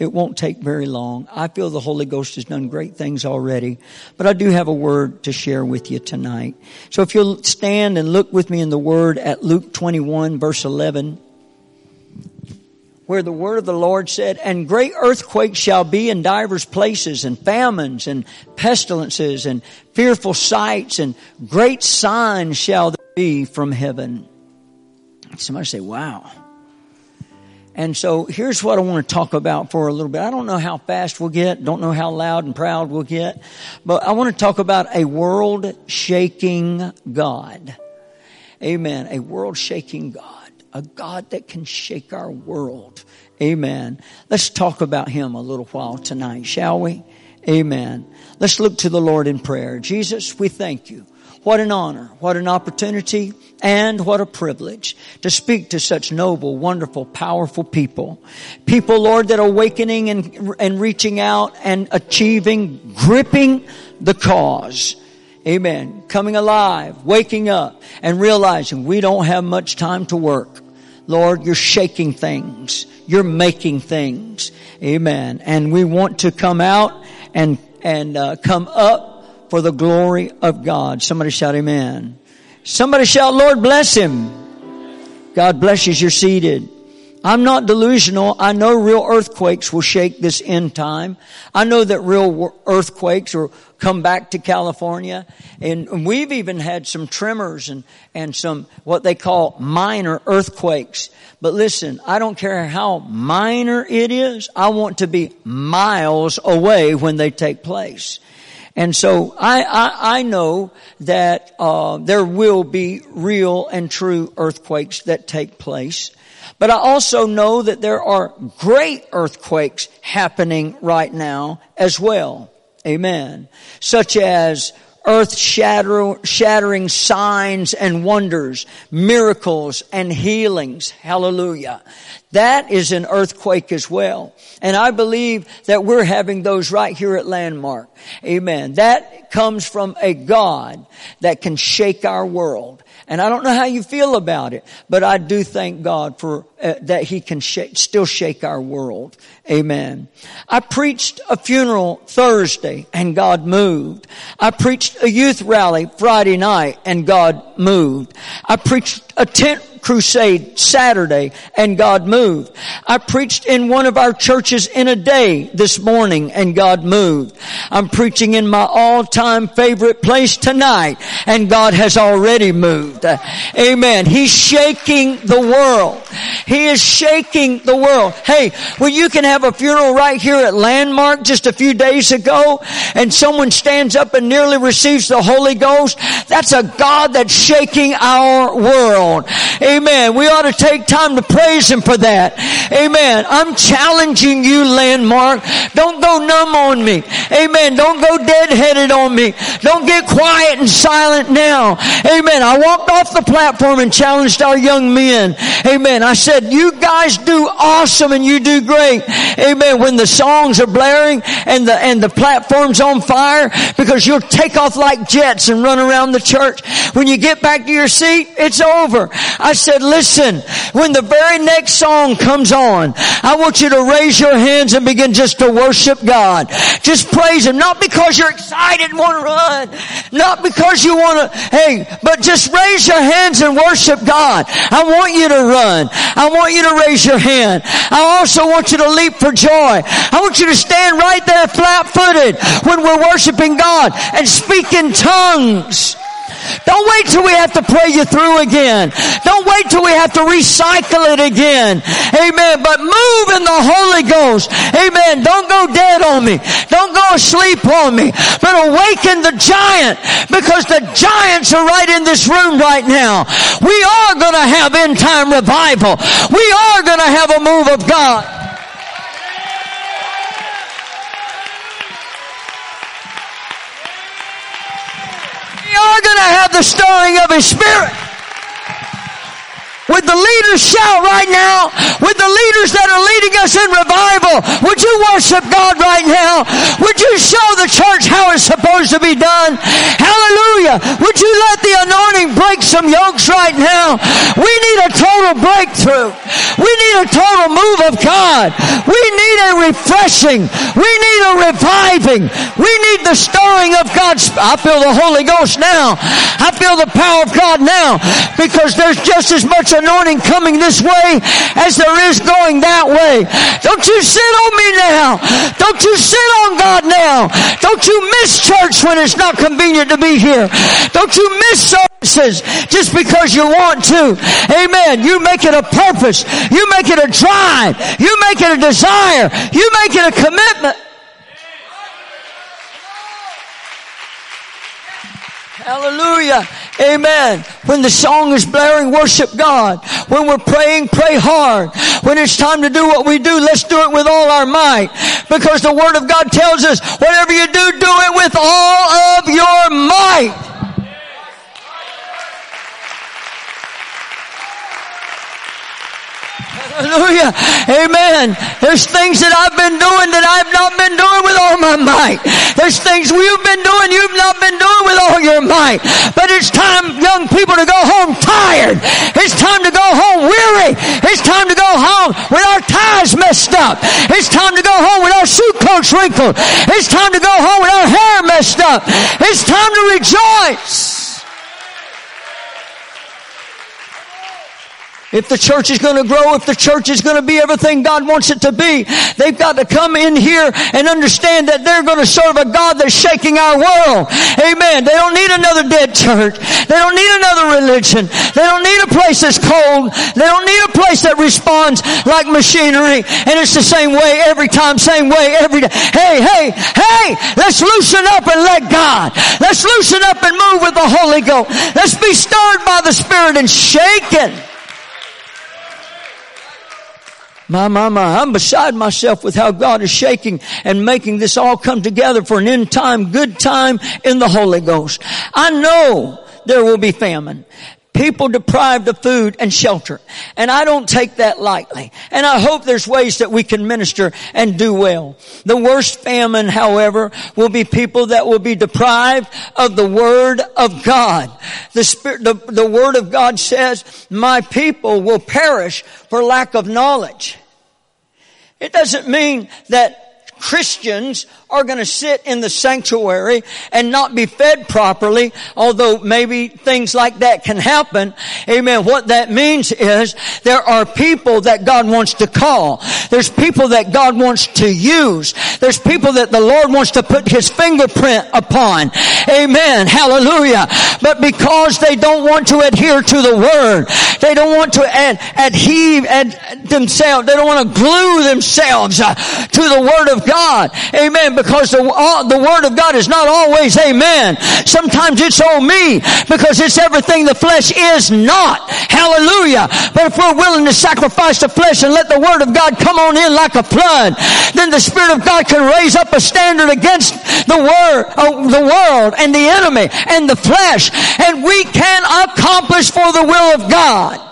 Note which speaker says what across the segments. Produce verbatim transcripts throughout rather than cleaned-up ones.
Speaker 1: It won't take very long. I feel the Holy Ghost has done great things already, but I do have a word to share with you tonight. So if you'll stand and look with me in the Word at Luke twenty-one, verse eleven, where the word of the Lord said, "And great earthquakes shall be in divers places, and famines, and pestilences, and fearful sights, and great signs shall there be from heaven." Somebody say, wow. And so here's what I want to talk about for a little bit. I don't know how fast we'll get, don't know how loud and proud we'll get, but I want to talk about a world-shaking God. Amen. A world-shaking God. A God that can shake our world. Amen. Let's talk about Him a little while tonight, shall we? Amen. Let's look to the Lord in prayer. Jesus, we thank You. What an honor, what an opportunity, and what a privilege to speak to such noble, wonderful, powerful people. People, Lord, that are awakening and, and reaching out and achieving, gripping the cause. Amen. Coming alive, waking up, and realizing we don't have much time to work. Lord, You're shaking things. You're making things. Amen. And we want to come out and, and uh, come up for the glory of God. Somebody shout amen. Somebody shout, Lord bless Him. God bless you as you're seated. I'm not delusional. I know real earthquakes will shake this end time. I know that real earthquakes will come back to California. And we've even had some tremors and, and some what they call minor earthquakes. But listen, I don't care how minor it is. I want to be miles away when they take place. And so I, I, I know that uh, there will be real and true earthquakes that take place. But I also know that there are great earthquakes happening right now as well. Amen. Such as earth shattering signs and wonders, miracles and healings. Hallelujah. That is an earthquake as well. And I believe that we're having those right here at Landmark. Amen. That comes from a God that can shake our world. And I don't know how you feel about it, but I do thank God for uh, that He can shake, still shake our world. Amen. I preached a funeral Thursday and God moved. I preached a youth rally Friday night and God moved. I preached a tent crusade Saturday and God moved. I preached in one of our churches in a day this morning and God moved. I'm preaching in my all-time favorite place tonight and God has already moved. Amen. He's shaking the world. He is shaking the world. Hey, well, you can have a funeral right here at Landmark just a few days ago and someone stands up and nearly receives the Holy Ghost. That's a God that's shaking our world. Amen. We ought to take time to praise Him for that. Amen. I'm challenging you, Landmark. Don't go numb on me. Amen. Don't go deadheaded on me. Don't get quiet and silent now. Amen. I walked off the platform and challenged our young men. Amen. I said, you guys do awesome and you do great. Amen. When the songs are blaring and the, and the platform's on fire, because you'll take off like jets and run around the church. When you get back to your seat, it's over. I said, listen, when the very next song comes on, I want you to raise your hands and begin just to worship God. Just praise Him. Not because you're excited and want to run. Not because you want to, hey, but just raise your hands and worship God. I want you to run. I want you to raise your hand. I also want you to leap for joy. I want you to stand right there flat-footed when we're worshiping God and speak in tongues. Don't wait till we have to pray you through again. Don't wait till we have to recycle it again. Amen. But move in the Holy Ghost. Amen. Don't go dead on me. Don't go asleep on me. But awaken the giant, because the giants are right in this room right now. We are going to have end time revival. We are going to have a move of God. We are going to have the stirring of His Spirit. Would the leaders shout right now? Would the leaders that are leading us in revival, would you worship God right now? Would you show the church how it's supposed to be done? Hallelujah. Would you let the anointing break break some yokes right now. We need a total breakthrough. We need a total move of God. We need a refreshing. We need a reviving. We need the stirring of God's. I feel the Holy Ghost now. I feel the power of God now, because there's just as much anointing coming this way as there is going that way. Don't you sit on me now. Don't you sit on God now. Don't you miss church when it's not convenient to be here. Don't you miss services just because you want to. Amen. You make it a purpose. You make it a drive. You make it a desire. You make it a commitment. Hallelujah. Amen. When the song is blaring, worship God. When we're praying, pray hard. When it's time to do what we do, let's do it with all our might. Because the Word of God tells us, whatever you do, do it with all of your might. Hallelujah. Amen. There's things that I've been doing that I've not been doing with all my might. There's things you've been doing you've not been doing with all your might. But it's time, young people, to go home tired. It's time to go home weary. It's time to go home with our ties messed up. It's time to go home with our suit coats wrinkled. It's time to go home with our hair messed up. It's time to rejoice. If the church is going to grow, if the church is going to be everything God wants it to be, they've got to come in here and understand that they're going to serve a God that's shaking our world. Amen. They don't need another dead church. They don't need another religion. They don't need a place that's cold. They don't need a place that responds like machinery and it's the same way every time, same way every day. Hey, hey, hey, let's loosen up and let God. Let's loosen up and move with the Holy Ghost. Let's be stirred by the Spirit and shaken. My, my, my, I'm beside myself with how God is shaking and making this all come together for an end time, good time in the Holy Ghost. I know there will be famine. People deprived of food and shelter. And I don't take that lightly. And I hope there's ways that we can minister and do well. The worst famine, however, will be people that will be deprived of the Word of God. The Spirit, the, the Word of God says, my people will perish for lack of knowledge. It doesn't mean that Christians are going to sit in the sanctuary and not be fed properly, although maybe things like that can happen. Amen. What that means is there are people that God wants to call. There's people that God wants to use. There's people that the Lord wants to put His fingerprint upon. Amen. Hallelujah. But because they don't want to adhere to the Word, they don't want to ad, adhere ad themselves, they don't want to glue themselves uh, to the Word of God. Amen. Because the, uh, the Word of God is not always amen. Sometimes it's oh me, because it's everything the flesh is not. Hallelujah. But if we're willing to sacrifice the flesh and let the Word of God come on in like a flood, then the Spirit of God can raise up a standard against the word, uh, the world and the enemy and the flesh, and we can accomplish for the will of God.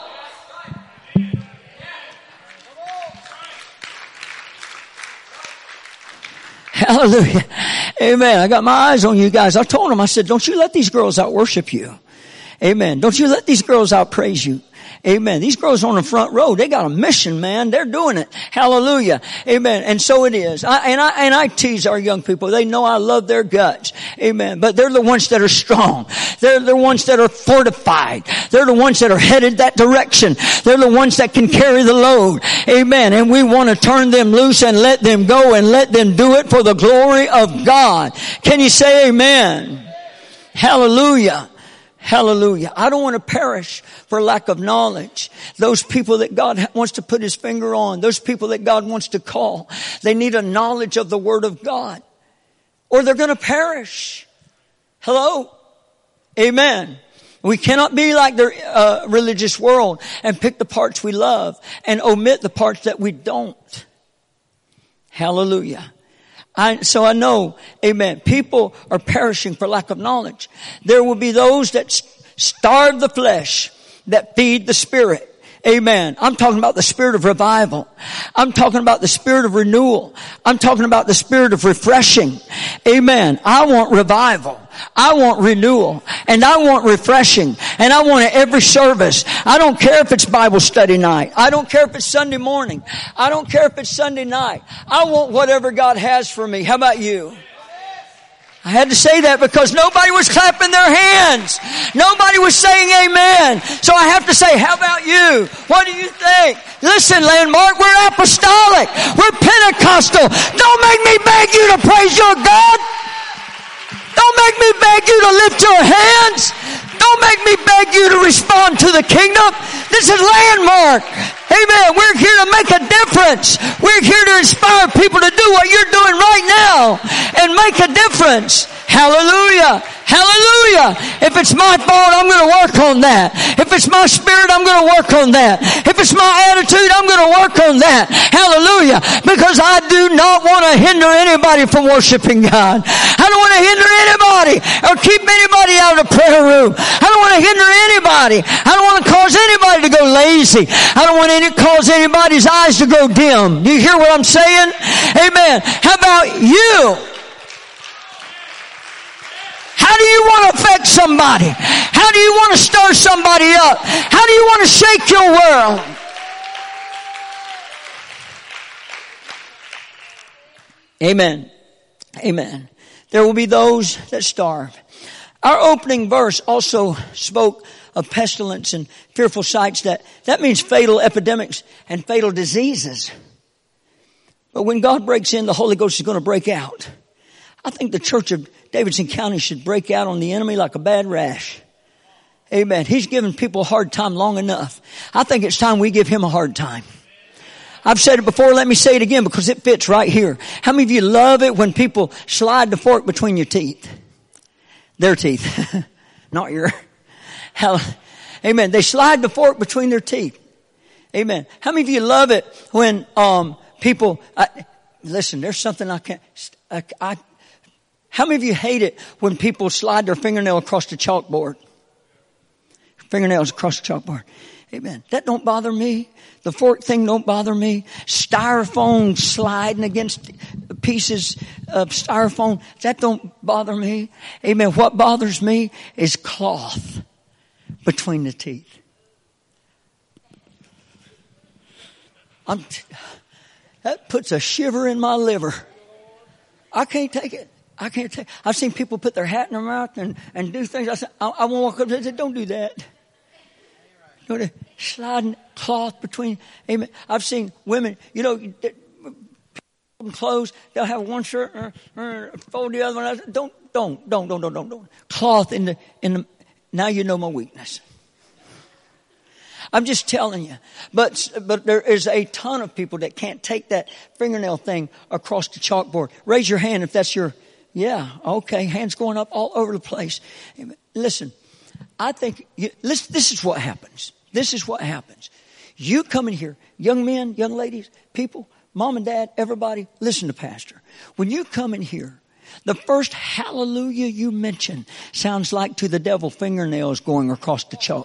Speaker 1: Hallelujah. Amen. I got my eyes on you guys. I told them, I said, don't you let these girls out worship you. Amen. Don't you let these girls out praise you. Amen. These girls on the front row, they got a mission, man. They're doing it. Hallelujah. Amen. And so it is. I, and I, and I tease our young people. They know I love their guts. Amen. But they're the ones that are strong. They're the ones that are fortified. They're the ones that are headed that direction. They're the ones that can carry the load. Amen. And we want to turn them loose and let them go and let them do it for the glory of God. Can you say amen? Hallelujah. Hallelujah. I don't want to perish for lack of knowledge. Those people that God wants to put His finger on, those people that God wants to call, they need a knowledge of the Word of God, or they're going to perish. Hello? Amen. We cannot be like the uh, religious world and pick the parts we love and omit the parts that we don't. Hallelujah. I, so I know, amen, people are perishing for lack of knowledge. There will be those that starve the flesh, that feed the Spirit. Amen. I'm talking about the spirit of revival. I'm talking about the spirit of renewal. I'm talking about the spirit of refreshing. Amen. I want revival. I want renewal, and I want refreshing, and I want it every service. I don't care if it's Bible study night. I don't care if it's Sunday morning. I don't care if it's Sunday night. I want whatever God has for me. How about you? I had to say that because nobody was clapping their hands. Nobody was saying amen. So I have to say, how about you? What do you think? Listen, Landmark, we're apostolic. We're Pentecostal. Don't make me beg you to praise your God. Don't make me beg you to lift your hands. Don't make me beg you to respond to the kingdom. This is Landmark. Amen. We're here to make a difference. We're here to inspire people to do what you're doing right now and make a difference. Hallelujah. Hallelujah. If it's my fault, I'm going to work on that. If it's my spirit, I'm going to work on that. If it's my attitude, I'm going to work on that. Hallelujah. Because I do not want to hinder anybody from worshiping God. I don't want to hinder anybody or keep anybody out of the prayer room. I don't want to hinder anybody. I don't want to cause anybody to go lazy. I don't want to cause anybody's eyes to go dim. Do you hear what I'm saying? Amen. How about you? How do you want to affect somebody? How do you want to stir somebody up? How do you want to shake your world? Amen. Amen. There will be those that starve. Our opening verse also spoke of pestilence and fearful sights. That, that means fatal epidemics and fatal diseases. But when God breaks in, the Holy Ghost is going to break out. I think the church of Davidson County should break out on the enemy like a bad rash. Amen. He's given people a hard time long enough. I think it's time we give him a hard time. I've said it before, let me say it again because it fits right here. How many of you love it when people slide the fork between your teeth? Their teeth. Not your. Hell, amen. They slide the fork between their teeth. Amen. How many of you love it when um people, I, listen, there's something I can't, I, I How many of you hate it when people slide their fingernail across the chalkboard? Fingernails across the chalkboard. Amen. That don't bother me. The fork thing don't bother me. Styrofoam sliding against pieces of styrofoam, that don't bother me. Amen. What bothers me is cloth between the teeth. I'm t- that puts a shiver in my liver. I can't take it. I can't take. I've seen people put their hat in their mouth and, and do things. I said, I, I won't walk up and say, don't do that. Don't do, sliding cloth between. Amen. I've seen women, you know, clothes. They'll have one shirt or, or fold the other one. Don't, don't, don't, don't, don't, don't, don't. Cloth in the in the. Now you know my weakness. I'm just telling you. But, but there is a ton of people that can't take that fingernail thing across the chalkboard. Raise your hand if that's your, yeah, okay. Hands going up all over the place. Listen, I think, you, listen, this is what happens. This is what happens. You come in here, young men, young ladies, people, mom and dad, everybody, listen to Pastor. When you come in here, the first hallelujah you mention sounds like to the devil fingernails going across the chalkboard.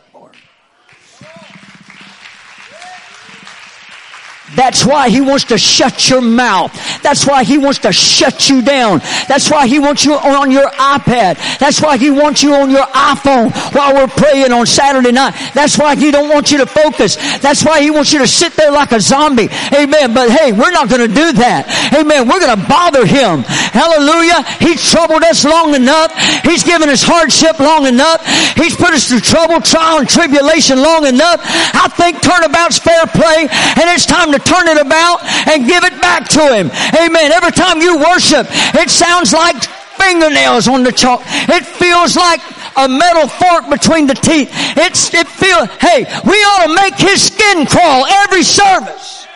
Speaker 1: That's why he wants to shut your mouth. That's why he wants to shut you down. That's why he wants you on your iPad. That's why he wants you on your iPhone while we're praying on Saturday night. That's why he don't want you to focus. That's why he wants you to sit there like a zombie. Amen. But hey, we're not going to do that. Amen. We're going to bother him. Hallelujah. He's troubled us long enough. He's given us hardship long enough. He's put us through trouble, trial, and tribulation long enough. I think turnabout's fair play, and it's time to turn it about and give it back to him. Amen. Every time you worship, it sounds like fingernails on the chalk. It feels like a metal fork between the teeth. It's, it feels, hey, we ought to make his skin crawl every service.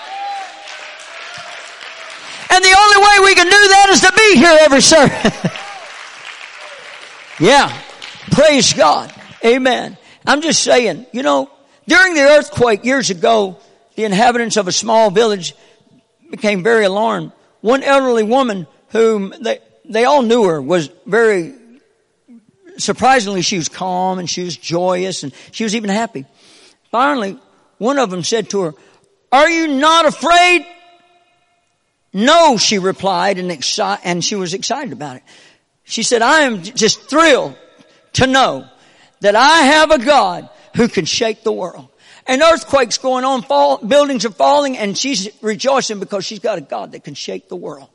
Speaker 1: And the only way we can do that is to be here every service. Yeah. Praise God. Amen. I'm just saying, you know, during the earthquake years ago, the inhabitants of a small village became very alarmed. One elderly woman whom they, they all knew her was very, surprisingly, she was calm and she was joyous and she was even happy. Finally, one of them said to her, "Are you not afraid?" "No," she replied, and, exci- and she was excited about it. She said, I am just thrilled to know that I have a God who can shake the world. And earthquakes going on, fall, buildings are falling, and she's rejoicing because she's got a God that can shake the world.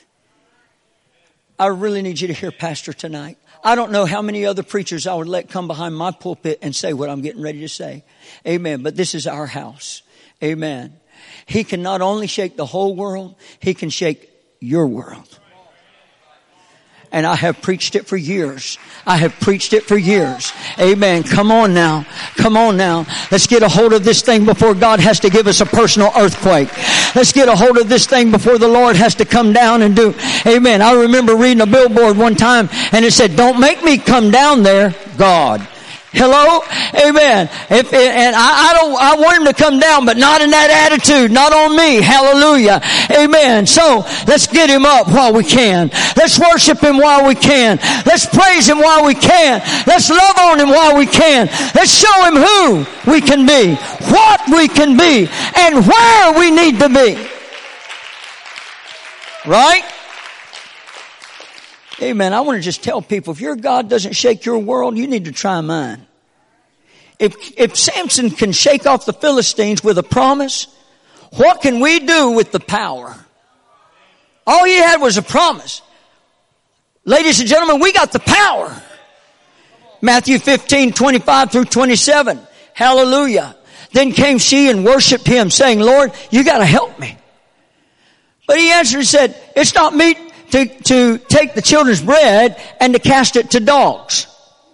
Speaker 1: I really need you to hear Pastor tonight. I don't know how many other preachers I would let come behind my pulpit and say what I'm getting ready to say. Amen. But this is our house. Amen. He can not only shake the whole world, He can shake your world. And I have preached it for years. I have preached it for years. Amen. Come on now. Come on now. Let's get a hold of this thing before God has to give us a personal earthquake. Let's get a hold of this thing before the Lord has to come down and do. Amen. I remember reading a billboard one time and it said, don't make me come down there, God. Hello? Amen. If, and I, I don't, I want Him to come down, but not in that attitude, not on me. Hallelujah. Amen. So, let's get Him up while we can. Let's worship Him while we can. Let's praise Him while we can. Let's love on Him while we can. Let's show Him who we can be, what we can be, and where we need to be. Right? Amen. I want to just tell people, if your God doesn't shake your world, you need to try mine. If, if Samson can shake off the Philistines with a promise, what can we do with the power? All he had was a promise. Ladies and gentlemen, we got the power. Matthew fifteen, twenty-five through twenty-seven. Hallelujah. Then came she and worshiped Him, saying, Lord, you got to help me. But He answered and said, it's not meet To, to take the children's bread and to cast it to dogs.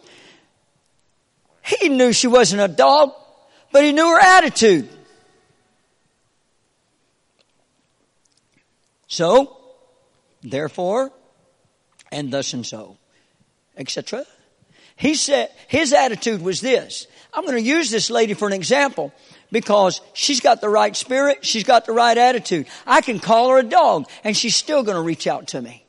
Speaker 1: He knew she wasn't a dog, but he knew her attitude. So, therefore, and thus and so, et cetera. He said, his attitude was this. I'm going to use this lady for an example because she's got the right spirit. She's got the right attitude. I can call her a dog and she's still going to reach out to me.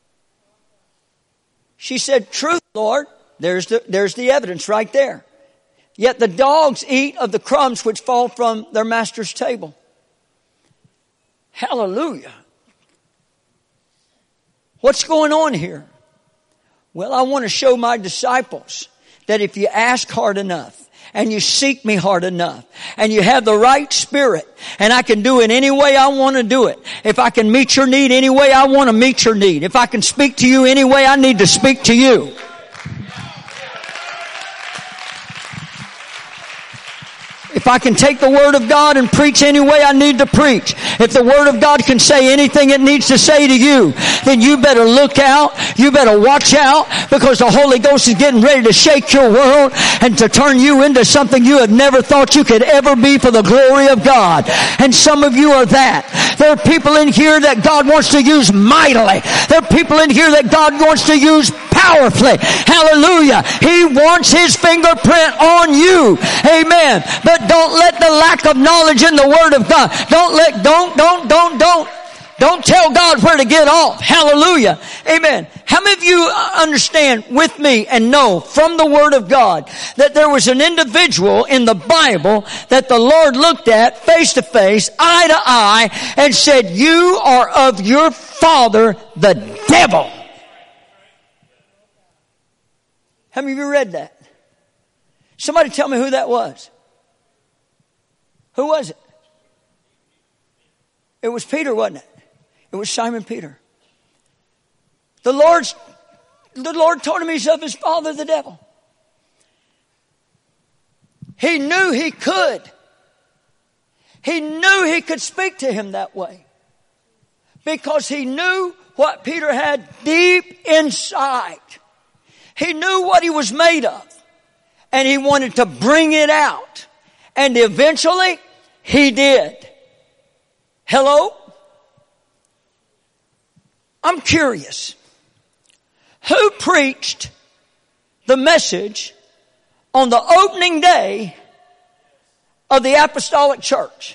Speaker 1: She said, truth, Lord. There's the, there's the evidence right there. Yet the dogs eat of the crumbs which fall from their master's table. Hallelujah. What's going on here? Well, I want to show my disciples that if you ask hard enough, and you seek me hard enough, and you have the right spirit, and I can do it any way I want to do it. If I can meet your need any way I want to meet your need. If I can speak to you any way I need to speak to you. If I can take the Word of God and preach any way I need to preach. If the Word of God can say anything it needs to say to you, then you better look out. You better watch out, because the Holy Ghost is getting ready to shake your world and to turn you into something you had never thought you could ever be for the glory of God. And some of you are that. There are people in here that God wants to use mightily. There are people in here that God wants to use powerfully. Hallelujah. He wants His fingerprint on you. Amen. But don't let the lack of knowledge in the Word of God. Don't let, don't, don't, don't, don't. Don't tell God where to get off. Hallelujah. Amen. How many of you understand with me and know from the Word of God that there was an individual in the Bible that the Lord looked at face to face, eye to eye, and said, you are of your father, the devil. How many of you read that? Somebody tell me who that was. Who was it? It was Peter, wasn't it? It was Simon Peter. The Lord's, the Lord told him he's of his father, the devil. He knew he could. He knew he could speak to him that way. Because he knew what Peter had deep inside. He knew what he was made of. And he wanted to bring it out. And eventually, he did. Hello? I'm curious. Who preached the message on the opening day of the Apostolic Church?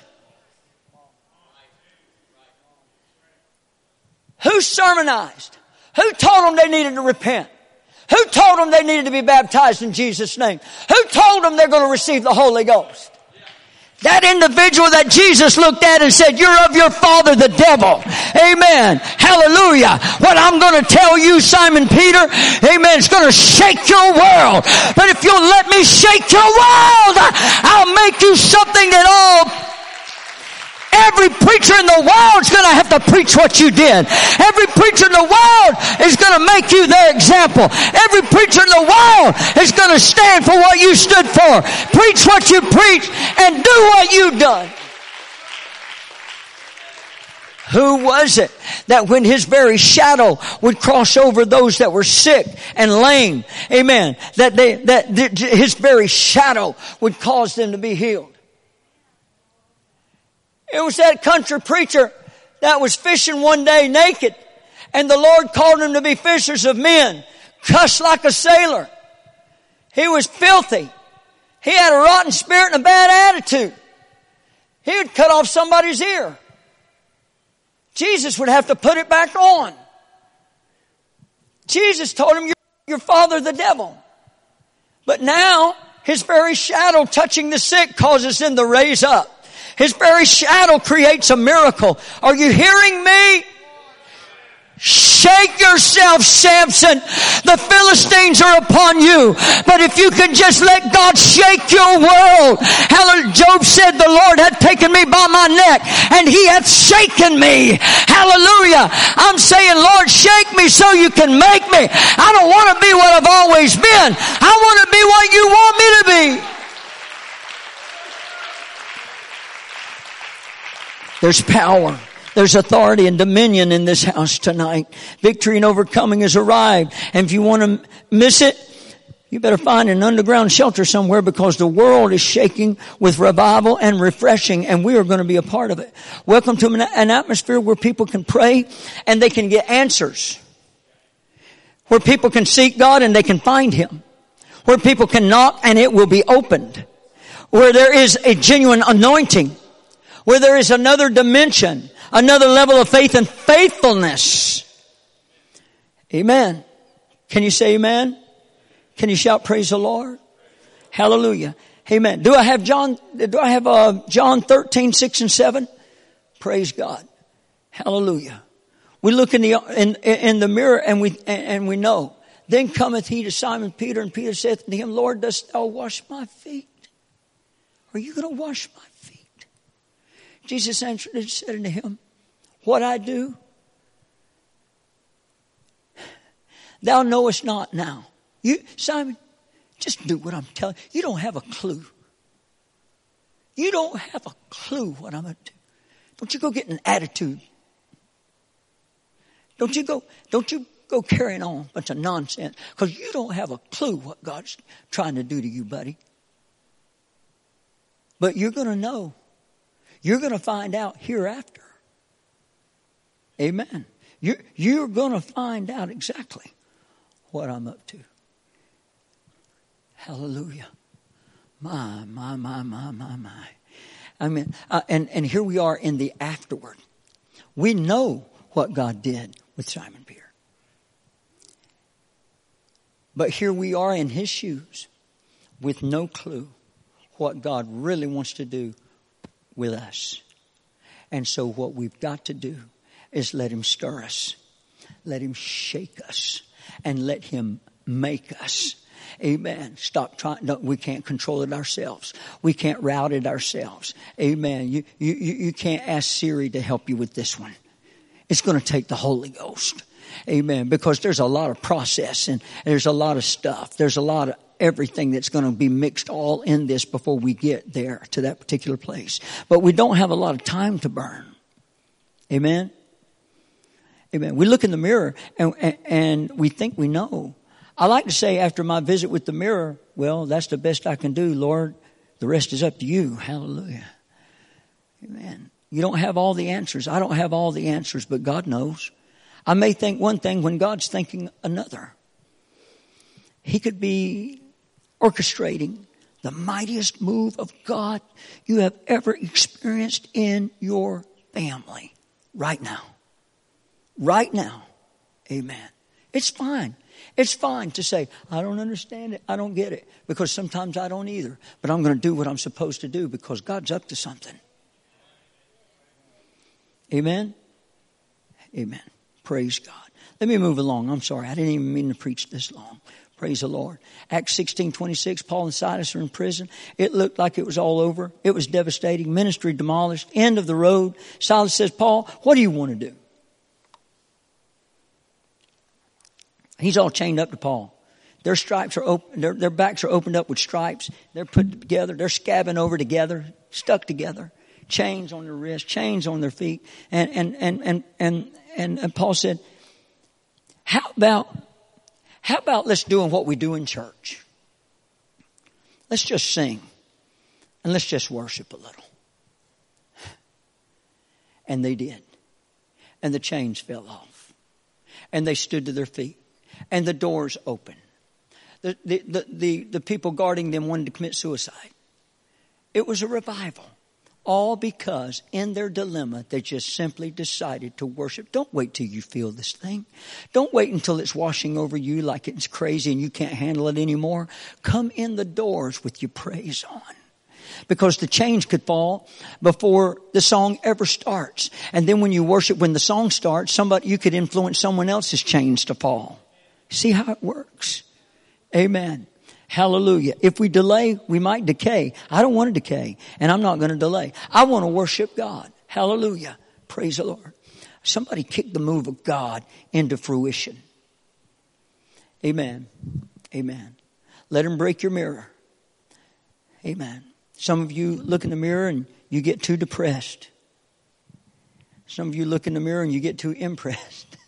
Speaker 1: Who sermonized? Who told them they needed to repent? Who told them they needed to be baptized in Jesus' name? Who told them they're going to receive the Holy Ghost? That individual that Jesus looked at and said, you're of your father, the devil. Amen. Hallelujah. What I'm going to tell you, Simon Peter, amen, it's going to shake your world. But if you'll let me shake your world, I'll make you something that all Every preacher in the world is going to have to preach what you did. Every preacher in the world is going to make you their example. Every preacher in the world is going to stand for what you stood for. Preach what you preach and do what you've done. Who was it that when his very shadow would cross over those that were sick and lame, amen, that they, that his very shadow would cause them to be healed? It was that country preacher that was fishing one day naked, and the Lord called him to be fishers of men, cussed like a sailor. He was filthy. He had a rotten spirit and a bad attitude. He would cut off somebody's ear. Jesus would have to put it back on. Jesus told him, your father the devil. But now, his very shadow touching the sick causes them to raise up. His very shadow creates a miracle. Are you hearing me? Shake yourself, Samson. The Philistines are upon you. But if you can just let God shake your world. Hallelujah. Job said, the Lord hath taken me by my neck, and he hath shaken me. Hallelujah. I'm saying, Lord, shake me so you can make me. I don't want to be what I've always been. I want to be what you want me to be. There's power. There's authority and dominion in this house tonight. Victory and overcoming has arrived. And if you want to miss it, you better find an underground shelter somewhere, because the world is shaking with revival and refreshing, and we are going to be a part of it. Welcome to an atmosphere where people can pray and they can get answers. Where people can seek God and they can find Him. Where people can knock and it will be opened. Where there is a genuine anointing. Where there is another dimension, another level of faith and faithfulness. Amen. Can you say amen? Can you shout praise the Lord? Hallelujah. Amen. Do I have John, do I have uh, John thirteen, six and seven? Praise God. Hallelujah. We look in the, in, in the mirror and we, and we know. Then cometh he to Simon Peter, and Peter saith unto him, Lord, dost thou wash my feet? Are you going to wash my feet? Jesus answered and said unto him, what I do, thou knowest not now. You, Simon, just do what I'm telling you. You don't have a clue. You don't have a clue what I'm going to do. Don't you go get an attitude. Don't you go, don't you go carrying on a bunch of nonsense, because you don't have a clue what God's trying to do to you, buddy. But you're going to know. You're going to find out hereafter. Amen. You're, you're going to find out exactly what I'm up to. Hallelujah. My, my, my, my, my, my. I mean, uh, and, and here we are in the afterward. We know what God did with Simon Peter. But here we are in his shoes with no clue what God really wants to do with us. And so what we've got to do is let him stir us. Let him shake us. And let him make us. Amen. Stop trying. No, we can't control it ourselves. We can't route it ourselves. Amen. You, you, you can't ask Siri to help you with this one. It's going to take the Holy Ghost. Amen. Because there's a lot of process and there's a lot of stuff. There's a lot of everything that's going to be mixed all in this before we get there to that particular place. But we don't have a lot of time to burn. Amen. Amen. We look in the mirror and, and, and we think we know. I like to say after my visit with the mirror, well, that's the best I can do, Lord. The rest is up to you. Hallelujah. Amen. You don't have all the answers. I don't have all the answers, but God knows. I may think one thing when God's thinking another. He could be orchestrating the mightiest move of God you have ever experienced in your family right now. Right now. Amen. It's fine. It's fine to say, I don't understand it. I don't get it. Because sometimes I don't either. But I'm going to do what I'm supposed to do because God's up to something. Amen? Amen. Praise God. Let me move along. I'm sorry. I didn't even mean to preach this long. Praise the Lord. Acts sixteen twenty-six, Paul and Silas are in prison. It looked like it was all over. It was devastating. Ministry demolished. End of the road. Silas says, Paul, what do you want to do? He's all chained up to Paul. Their stripes are open. Their, their backs are opened up with stripes. They're put together. They're scabbing over together, stuck together. Chains on their wrists, chains on their feet. And, and, and, and, and, and, and Paul said, how about, how about let's do what we do in church? Let's just sing and let's just worship a little. And they did. And the chains fell off. And they stood to their feet. And the doors opened. The, the, the, the, the people guarding them wanted to commit suicide. It was a revival. All because in their dilemma, they just simply decided to worship. Don't wait till you feel this thing. Don't wait until it's washing over you like it's crazy and you can't handle it anymore. Come in the doors with your praise on. Because the chains could fall before the song ever starts. And then when you worship, when the song starts, somebody, you could influence someone else's chains to fall. See how it works? Amen. Hallelujah. If we delay, we might decay. I don't want to decay, and I'm not going to delay. I want to worship God. Hallelujah. Praise the Lord. Somebody kick the move of God into fruition. Amen. Amen. Let him break your mirror. Amen. Some of you look in the mirror and you get too depressed. Some of you look in the mirror and you get too impressed.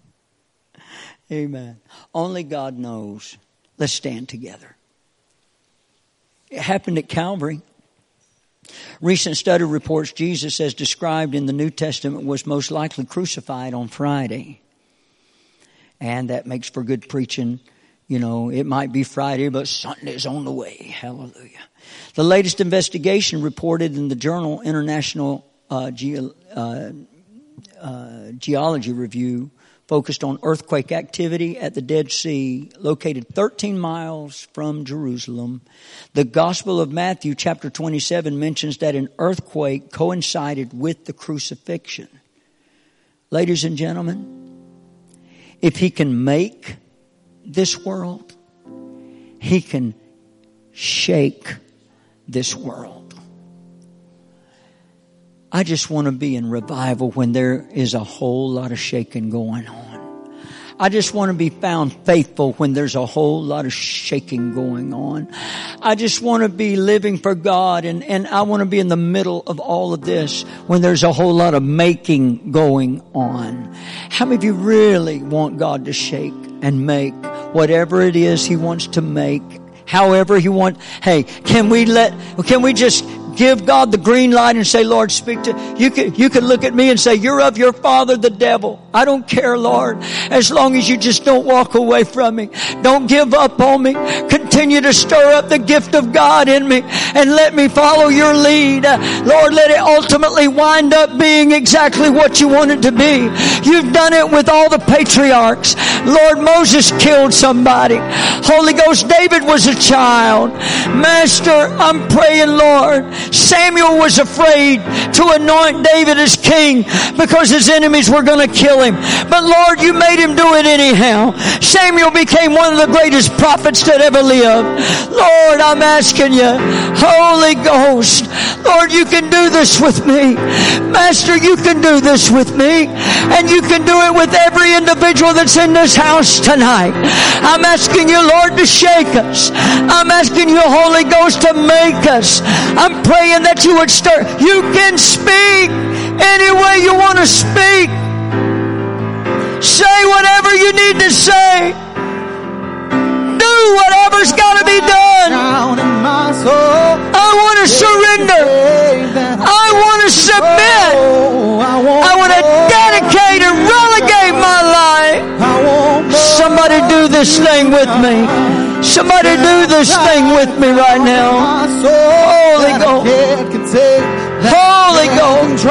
Speaker 1: Amen. Only God knows. Let's stand together. It happened at Calvary. Recent study reports Jesus, as described in the New Testament, was most likely crucified on Friday. And that makes for good preaching. You know, it might be Friday, but Sunday's on the way. Hallelujah. The latest investigation reported in the journal International uh, Ge- uh, uh, Geology Review focused on earthquake activity at the Dead Sea, located thirteen miles from Jerusalem. The Gospel of Matthew, chapter twenty-seven, mentions that an earthquake coincided with the crucifixion. Ladies and gentlemen, if he can make this world, he can shake this world. I just want to be in revival when there is a whole lot of shaking going on. I just want to be found faithful when there's a whole lot of shaking going on. I just want to be living for God, and, and I want to be in the middle of all of this when there's a whole lot of making going on. How many of you really want God to shake and make whatever it is he wants to make, however he wants? Hey, can we let, can we just give God the green light and say, Lord, speak to, you could, you could look at me and say, you're of your father, the devil. I don't care, Lord, as long as you just don't walk away from me. Don't give up on me. Continue to stir up the gift of God in me and let me follow your lead. Uh, Lord, let it ultimately wind up being exactly what you want it to be. You've done it with all the patriarchs. Lord, Moses killed somebody. Holy Ghost, David was a child. Master, I'm praying, Lord, Samuel was afraid to anoint David as king because his enemies were going to kill him. But Lord, you made him do it anyhow. Samuel became one of the greatest prophets that ever lived. Lord, I'm asking you, Holy Ghost, Lord, you can do this with me. Master, you can do this with me. And you can do it with every individual that's in this house tonight. I'm asking you, Lord, to shake us. I'm asking you, Holy Ghost, to make us. I'm praying that you would stir. You can speak any way you want to speak. Say whatever you need to say. Do whatever's got to be done. I want to surrender. I want to submit. I want to dedicate and relegate my life. Somebody do this thing with me. Somebody do this thing with me right now. Holy Ghost. Holy Ghost.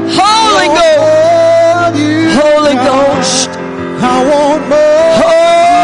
Speaker 1: Holy Ghost. Holy Ghost. I want more.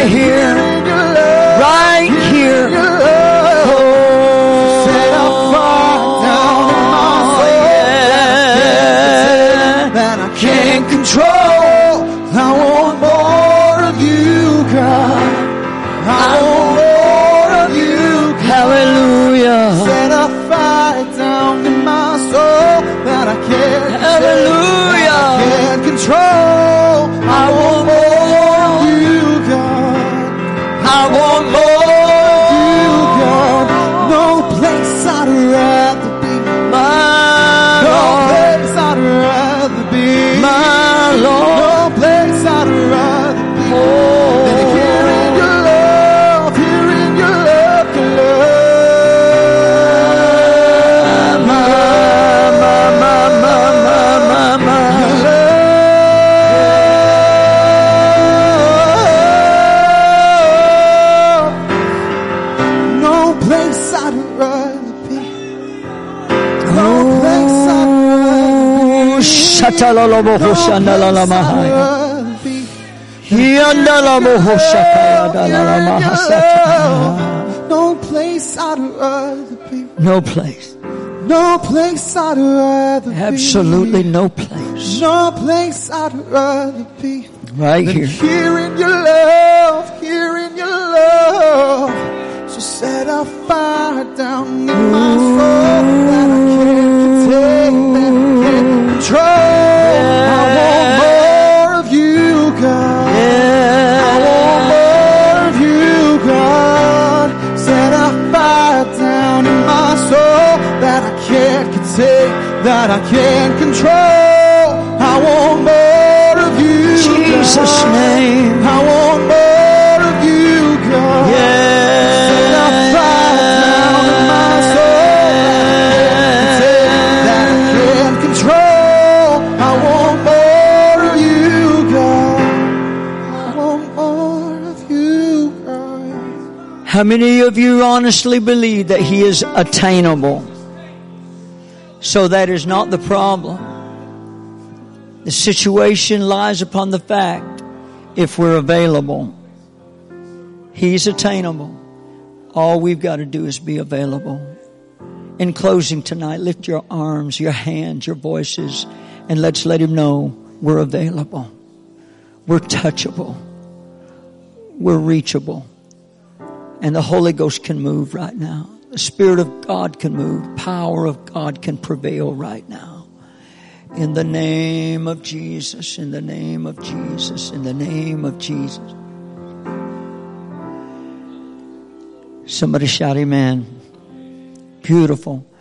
Speaker 1: right here, right here. Oh,
Speaker 2: set a fire down in my soul that I can't control. I want more of you, God. I want more of you, God.
Speaker 1: Hallelujah.
Speaker 2: Set a fire down in my soul that I can't
Speaker 1: Hallelujah.
Speaker 2: I can't control. I want more of you, God.
Speaker 1: I want more
Speaker 2: of you, God. No place I'd rather be.
Speaker 1: My
Speaker 2: No
Speaker 1: Lord.
Speaker 2: place I'd rather be.
Speaker 1: My Lord.
Speaker 2: No place I'd rather be.
Speaker 1: Oh.
Speaker 2: Than here in your love, here in your love, your love.
Speaker 1: My, my, my, my, my, my, my.
Speaker 2: Your love. No place I'd rather be. No place I'd rather be.
Speaker 1: Shatalolobo shandalalamaha. Yandalabo shakayadalalamaha.
Speaker 2: No place I'd rather be.
Speaker 1: No place.
Speaker 2: No place I'd rather be.
Speaker 1: Absolutely no place.
Speaker 2: No place I'd rather be.
Speaker 1: Right
Speaker 2: than
Speaker 1: here.
Speaker 2: Here in your love, here in your love. So set a fire down in my soul that I can't contain, that I can't control. I want more of you, God. I want more of you, God. Set a fire down in my soul that I can't contain, that I can't control. I want more of you,
Speaker 1: Jesus'
Speaker 2: God.
Speaker 1: name.
Speaker 2: I want more of you, God.
Speaker 1: Yeah.
Speaker 2: Set a fire down in my soul that I can't control. I want more of you, God. I want more of you, God.
Speaker 1: How many of you honestly believe that He is attainable? So that is not the problem. The situation lies upon the fact if we're available. He's attainable. All we've got to do is be available. In closing tonight, lift your arms, your hands, your voices, and let's let Him know we're available. We're touchable. We're reachable. And the Holy Ghost can move right now. The Spirit of God can move. Power of God can prevail right now. In the name of Jesus, in the name of Jesus, in the name of Jesus. Somebody shout amen. Beautiful.